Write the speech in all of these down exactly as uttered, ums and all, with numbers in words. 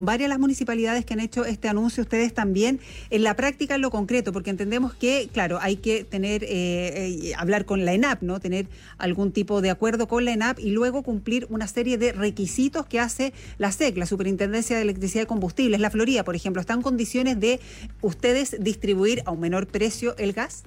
varias las municipalidades que han hecho este anuncio, ustedes también, en la práctica, en lo concreto, porque entendemos que, claro, hay que tener, eh, eh, hablar con la ENAP, ¿no? Tener algún tipo de acuerdo con la ENAP y luego cumplir una serie de requisitos que hace la S E C, la Superintendencia de Electricidad y Combustibles. La Florida, por ejemplo, ¿está en condiciones de ustedes distribuir a un menor precio el gas?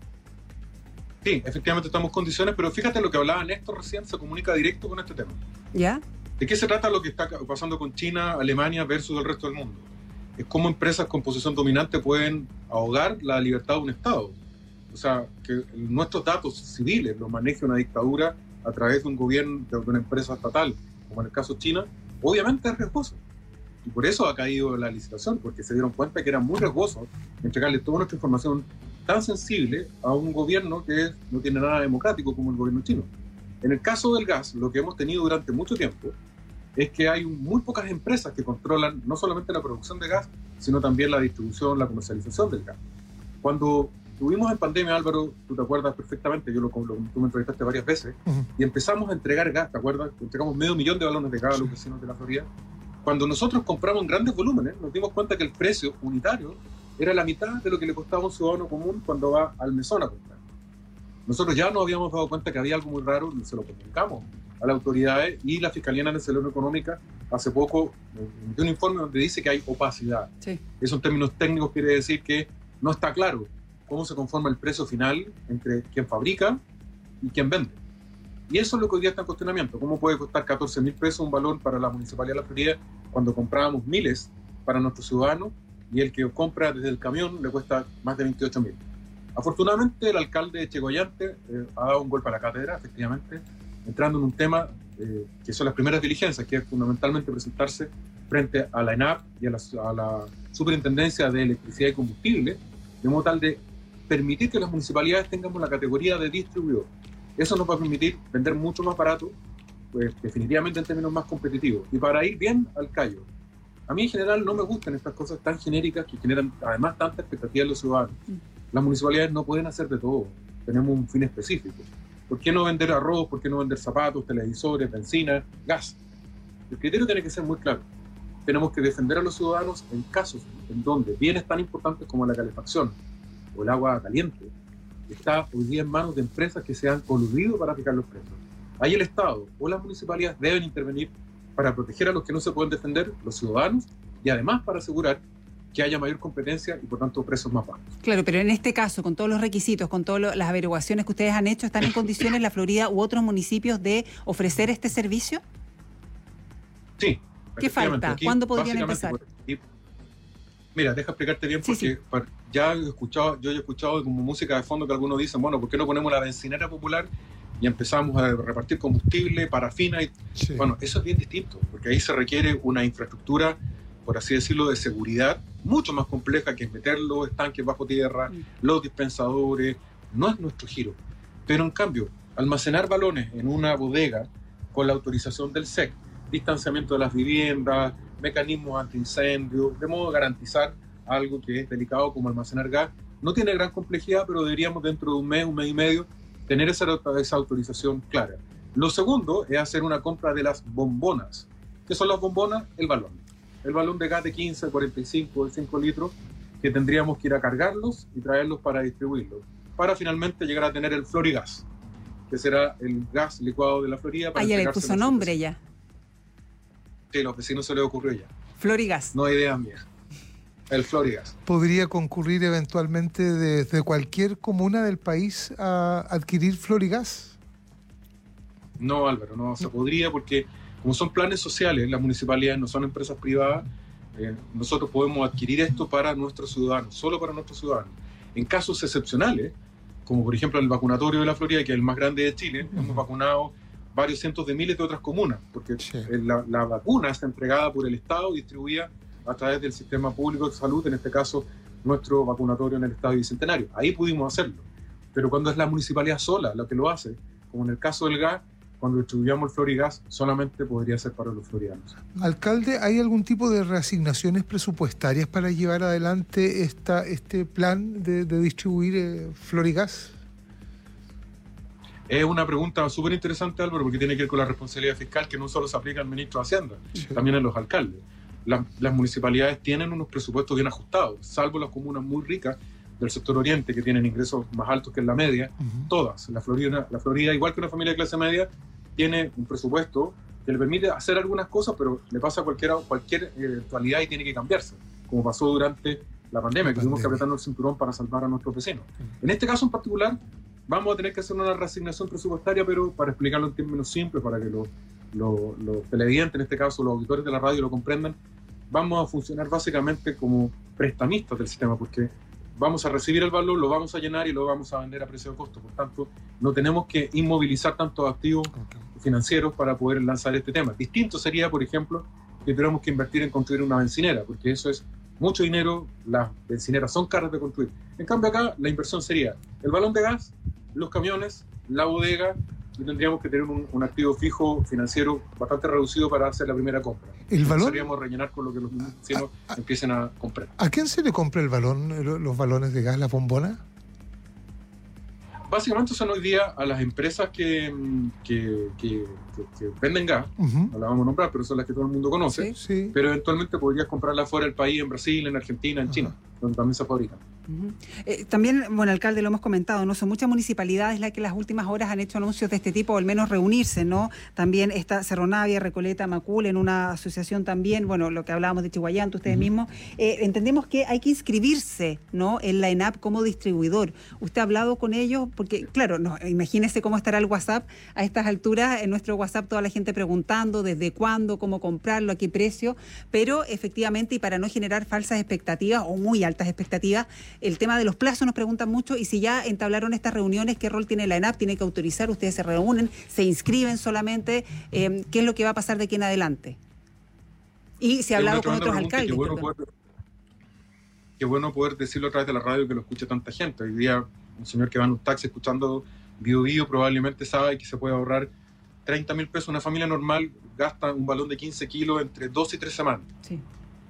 Sí, efectivamente estamos en condiciones, pero fíjate lo que hablaba Néstor recién, se comunica directo con este tema. ¿Ya? ¿De qué se trata lo que está pasando con China, Alemania versus el resto del mundo? Es cómo empresas con posición dominante pueden ahogar la libertad de un Estado. O sea, que nuestros datos civiles los maneje una dictadura a través de un gobierno, de una empresa estatal, como en el caso de China, obviamente es riesgoso. Y por eso ha caído la licitación, porque se dieron cuenta que era muy riesgoso entregarle toda nuestra información tan sensible a un gobierno que no tiene nada democrático como el gobierno chino. En el caso del gas, lo que hemos tenido durante mucho tiempo es que hay muy pocas empresas que controlan no solamente la producción de gas, sino también la distribución, la comercialización del gas. Cuando estuvimos en pandemia, Álvaro, tú te acuerdas perfectamente, yo lo, lo, tú me entrevistaste varias veces, uh-huh. y empezamos a entregar gas, ¿te acuerdas? Entregamos medio millón de galones de gas a los vecinos de la Florida. Cuando nosotros compramos en grandes volúmenes, nos dimos cuenta que el precio unitario era la mitad de lo que le costaba a un ciudadano común cuando va al mesón a comprar. Nosotros ya nos habíamos dado cuenta que había algo muy raro, se lo comunicamos a las autoridades, y la Fiscalía Nacional Económica hace poco emitió un informe donde dice que hay opacidad. Sí. Eso en términos técnicos quiere decir que no está claro cómo se conforma el precio final entre quien fabrica y quien vende. Y eso es lo que hoy día está en cuestionamiento. ¿Cómo puede costar catorce mil pesos un balón para la Municipalidad de La Florida cuando comprábamos miles para nuestros ciudadanos y el que compra desde el camión le cuesta más de veintiocho mil? Afortunadamente el alcalde de Chegoyante eh, ha dado un golpe a la cátedra, efectivamente, entrando en un tema eh, que son las primeras diligencias, que es fundamentalmente presentarse frente a la ENAP y a la, a la Superintendencia de Electricidad y Combustible, de modo tal de permitir que las municipalidades tengamos la categoría de distribuidor. Eso nos va a permitir vender mucho más barato, pues definitivamente en términos más competitivos. Y para ir bien al callo, a mí en general no me gustan estas cosas tan genéricas que generan además tanta expectativa en los ciudadanos. Las municipalidades no pueden hacer de todo, tenemos un fin específico. ¿Por qué no vender arroz? ¿Por qué no vender zapatos, televisores, benzina, gas? El criterio tiene que ser muy claro. Tenemos que defender a los ciudadanos en casos en donde bienes tan importantes como la calefacción o el agua caliente está hoy día en manos de empresas que se han coludido para fijar los precios. Ahí el Estado o las municipalidades deben intervenir para proteger a los que no se pueden defender, los ciudadanos, y además para asegurar que haya mayor competencia y por tanto precios más bajos. Claro, pero en este caso, con todos los requisitos, con todas las averiguaciones que ustedes han hecho, ¿están en condiciones la Florida u otros municipios de ofrecer este servicio? Sí. ¿Qué falta? Aquí, ¿Cuándo podrían empezar? Aquí, mira, deja explicarte bien porque sí, sí. ya he escuchado, yo he escuchado como música de fondo que algunos dicen, bueno, ¿por qué no ponemos la bencinera popular y empezamos a repartir combustible, parafina? Y, sí. Bueno, eso es bien distinto, porque ahí se requiere una infraestructura, por así decirlo, de seguridad, mucho más compleja que meter los estanques bajo tierra, mm. los dispensadores. No es nuestro giro. Pero en cambio, almacenar balones en una bodega con la autorización del S E C, distanciamiento de las viviendas, mecanismos antiincendios, de modo de garantizar algo que es delicado como almacenar gas, no tiene gran complejidad, pero deberíamos dentro de un mes, un mes y medio, tener esa, esa autorización clara. Lo segundo es hacer una compra de las bombonas. ¿Qué son las bombonas? El balón. El balón de gas de quince, cuarenta y cinco, de cinco litros, que tendríamos que ir a cargarlos y traerlos para distribuirlos, para finalmente llegar a tener el Florigas, que será el gas licuado de la Florida. Ah, ya le puso nombre ya. Sí, los vecinos se les ocurrió ya. Florigas. No hay idea mía. El Florigas. ¿Podría concurrir eventualmente desde cualquier comuna del país a adquirir Florigas? No, Álvaro, no se podría porque como son planes sociales, las municipalidades no son empresas privadas, eh, nosotros podemos adquirir esto para nuestros ciudadanos, solo para nuestros ciudadanos. En casos excepcionales, como por ejemplo el vacunatorio de la Florida, que es el más grande de Chile, uh-huh. hemos vacunado varios cientos de miles de otras comunas, porque sí. la, la vacuna está entregada por el Estado y distribuida a través del sistema público de salud, en este caso nuestro vacunatorio en el Estado Bicentenario. Ahí pudimos hacerlo, pero cuando es la municipalidad sola la que lo hace, como en el caso del gas, cuando distribuyamos el Florigas, solamente podría ser para los floridanos. Alcalde, ¿hay algún tipo de reasignaciones presupuestarias para llevar adelante esta, este plan de, de distribuir eh, Florigas? Es una pregunta súper interesante, Álvaro, porque tiene que ver con la responsabilidad fiscal que no solo se aplica al ministro de Hacienda, sí. también a los alcaldes. la, las municipalidades tienen unos presupuestos bien ajustados, salvo las comunas muy ricas del sector oriente que tienen ingresos más altos que en la media. Uh-huh. Todas, la Florida, la Florida, igual que una familia de clase media, tiene un presupuesto que le permite hacer algunas cosas, pero le pasa a cualquier, cualquier eventualidad y tiene que cambiarse, como pasó durante la pandemia, que tuvimos que apretarnos el cinturón para salvar a nuestros vecinos. Uh-huh. En este caso en particular, vamos a tener que hacer una reasignación presupuestaria, pero para explicarlo en términos simples, para que los lo, lo televidentes, en este caso los auditores de la radio, lo comprendan, vamos a funcionar básicamente como prestamistas del sistema, porque vamos a recibir el valor, lo vamos a llenar y lo vamos a vender a precio de costo. Por tanto, no tenemos que inmovilizar tantos activos okay. financieros para poder lanzar este tema. Distinto sería, por ejemplo, que tuviéramos que invertir en construir una bencinera, porque eso es mucho dinero, las bencineras son caras de construir. En cambio acá, la inversión sería el balón de gas, los camiones, la bodega, y tendríamos que tener un, un activo fijo financiero bastante reducido para hacer la primera compra. ¿El balón? Podríamos rellenar con lo que los vecinos empiecen a comprar. ¿A quién se le compra el balón, los balones de gas, la bombona? Básicamente son hoy día a las empresas que, que, que, que, que venden gas, uh-huh. no las vamos a nombrar, pero son las que todo el mundo conoce, sí, sí. pero eventualmente podrías comprarla fuera del país, en Brasil, en Argentina, en uh-huh. China, donde también se fabrican. Uh-huh. Eh, también, bueno, alcalde, lo hemos comentado, ¿no? Son muchas municipalidades las que en las últimas horas han hecho anuncios de este tipo, o al menos reunirse, ¿no? También está Cerro Navia, Recoleta, Macul, en una asociación también, bueno, lo que hablábamos de Chihuayante, ustedes uh-huh. mismos. Eh, entendemos que hay que inscribirse, ¿no? En la ENAP como distribuidor. ¿Usted ha hablado con ellos? Porque, claro, no, imagínese cómo estará el WhatsApp a estas alturas, en nuestro WhatsApp toda la gente preguntando desde cuándo, cómo comprarlo, a qué precio, pero efectivamente, y para no generar falsas expectativas o muy altas expectativas, el tema de los plazos nos preguntan mucho, y si ya entablaron estas reuniones, ¿qué rol tiene la ENAP? ¿Tiene que autorizar? ¿Ustedes se reúnen? ¿Se inscriben solamente? Eh, ¿Qué es lo que va a pasar de aquí en adelante? Y se ha hablado con otros alcaldes. Qué bueno, poder, qué bueno poder decirlo a través de la radio, que lo escucha tanta gente. Hoy día un señor que va en un taxi escuchando Bio Bio probablemente sabe que se puede ahorrar treinta mil pesos. Una familia normal gasta un balón de quince kilos entre dos y tres semanas. Sí.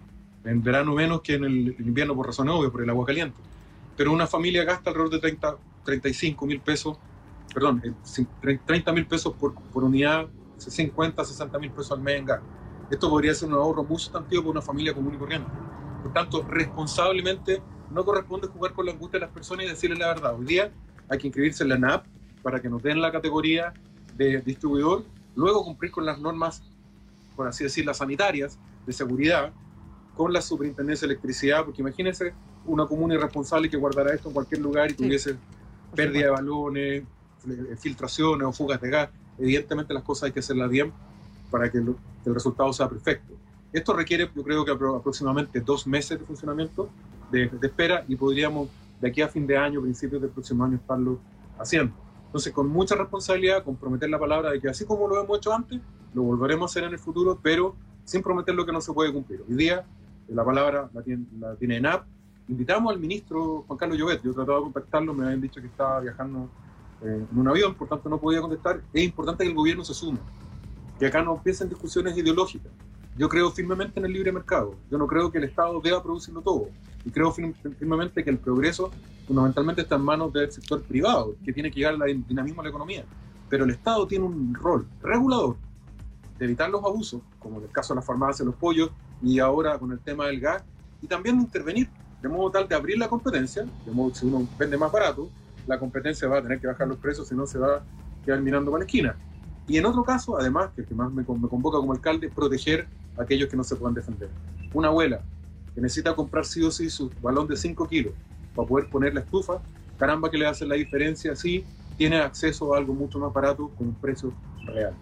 En verano menos que en el invierno, por razones obvias, por el agua caliente. Pero una familia gasta alrededor de treinta, treinta y cinco mil pesos, perdón, treinta mil pesos por, por unidad, cincuenta, sesenta mil pesos al mes en gas. Esto podría ser un ahorro muy sustantivo para una familia común y corriente. Por tanto, responsablemente, no corresponde jugar con la angustia de las personas y decirles la verdad. Hoy día hay que inscribirse en la ENAP para que nos den la categoría de distribuidor, luego cumplir con las normas, por así decirlo, sanitarias, de seguridad, con la superintendencia de electricidad, porque imagínense una comuna irresponsable que guardara esto en cualquier lugar y tuviese sí, pérdida de balones, filtraciones o fugas de gas. Evidentemente las cosas hay que hacerlas bien para que, lo, que el resultado sea perfecto. Esto requiere, yo creo que aproximadamente dos meses de funcionamiento, de, de espera, y podríamos de aquí a fin de año, principios del próximo año, estarlo haciendo. Entonces, con mucha responsabilidad, comprometer la palabra de que así como lo hemos hecho antes, lo volveremos a hacer en el futuro, pero sin prometer lo que no se puede cumplir. Hoy día la palabra la tiene, la tiene ENAP. Invitamos al ministro Juan Carlos Llobet. Yo he tratado de contactarlo, me habían dicho que estaba viajando eh, en un avión, por tanto no podía contestar. Es importante que el gobierno se sume, que acá no empiecen discusiones ideológicas. Yo creo firmemente en el libre mercado. Yo no creo que el Estado deba producirlo todo. Y creo firmemente que el progreso fundamentalmente está en manos del sector privado, que tiene que llegar al dinamismo a la economía. Pero el Estado tiene un rol regulador de evitar los abusos, como en el caso de las farmacias, los pollos, y ahora con el tema del gas, y también de intervenir, de modo tal de abrir la competencia, de modo que si uno vende más barato, la competencia va a tener que bajar los precios, si no se va a quedar mirando para la esquina. Y en otro caso, además, que el que más me, me convoca como alcalde, proteger a aquellos que no se puedan defender. Una abuela que necesita comprar sí o sí su balón de cinco kilos para poder poner la estufa, caramba que le hace la diferencia si tiene acceso a algo mucho más barato con un precio real.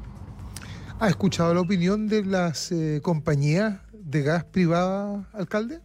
¿Ha escuchado la opinión de las eh, compañías de gas privadas, alcalde?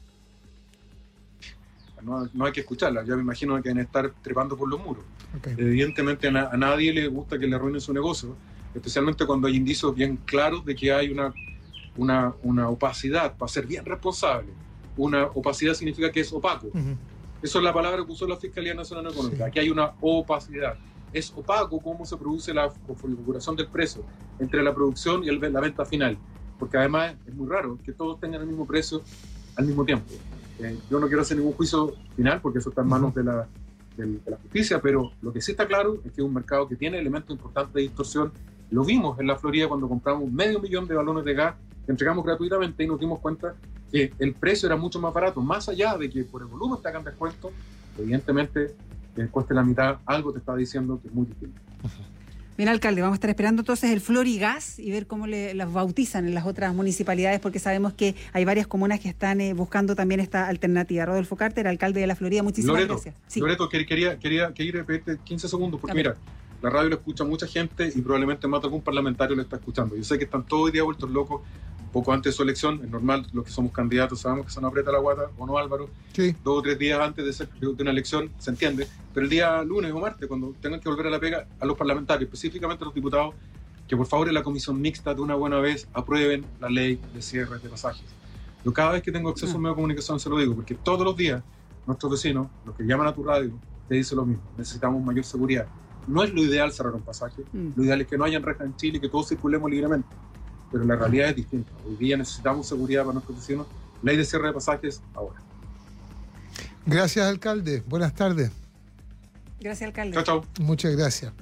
No, no hay que escucharlas, ya me imagino que deben estar trepando por los muros. Okay. Evidentemente a, na- a nadie le gusta que le arruinen su negocio, especialmente cuando hay indicios bien claros de que hay una, una, una opacidad, para ser bien responsable. Una opacidad significa que es opaco. Uh-huh. Eso es la palabra que usó la Fiscalía Nacional Económica. Sí. Aquí hay una opacidad. Es opaco cómo se produce la configuración del precio entre la producción y el, la venta final, porque además es muy raro que todos tengan el mismo precio al mismo tiempo. Eh, yo no quiero hacer ningún juicio final porque eso está en manos de la, de, de la justicia, pero lo que sí está claro es que es un mercado que tiene elementos importantes de distorsión. Lo vimos en la Florida cuando compramos medio millón de balones de gas que entregamos gratuitamente y nos dimos cuenta que el precio era mucho más barato, más allá de que por el volumen te hagan descuento, evidentemente que cueste la mitad, algo te está diciendo que es muy distinto. Bien, alcalde, vamos a estar esperando entonces el Florigas y ver cómo le, las bautizan en las otras municipalidades, porque sabemos que hay varias comunas que están eh, buscando también esta alternativa. Rodolfo Carter, alcalde de La Florida, muchísimas Loreto, gracias. Sí. Loreto, quería, quería, quería pedirte quince segundos, porque mira, la radio lo escucha mucha gente y probablemente más de algún parlamentario lo está escuchando. Yo sé que están todos hoy día vueltos locos, poco antes de su elección, es normal, los que somos candidatos sabemos que se nos aprieta la guata, ¿o no, Álvaro? Sí. Dos o tres días antes de, ser, de una elección, se entiende, pero el día lunes o martes, cuando tengan que volver a la pega, a los parlamentarios, específicamente a los diputados, que por favor en la comisión mixta de una buena vez aprueben la ley de cierre de pasajes. Yo cada vez que tengo acceso a un medio de comunicación se lo digo, porque todos los días nuestros vecinos, los que llaman a tu radio, te dicen lo mismo, necesitamos mayor seguridad. No es lo ideal cerrar un pasaje, mm. lo ideal es que no hayan rejas en Chile y que todos circulemos libremente, pero la realidad es distinta. Hoy día necesitamos seguridad para nuestros vecinos, ley de cierre de pasajes ahora. Gracias, alcalde. Buenas tardes. Gracias, alcalde. Chao, chao. Muchas gracias.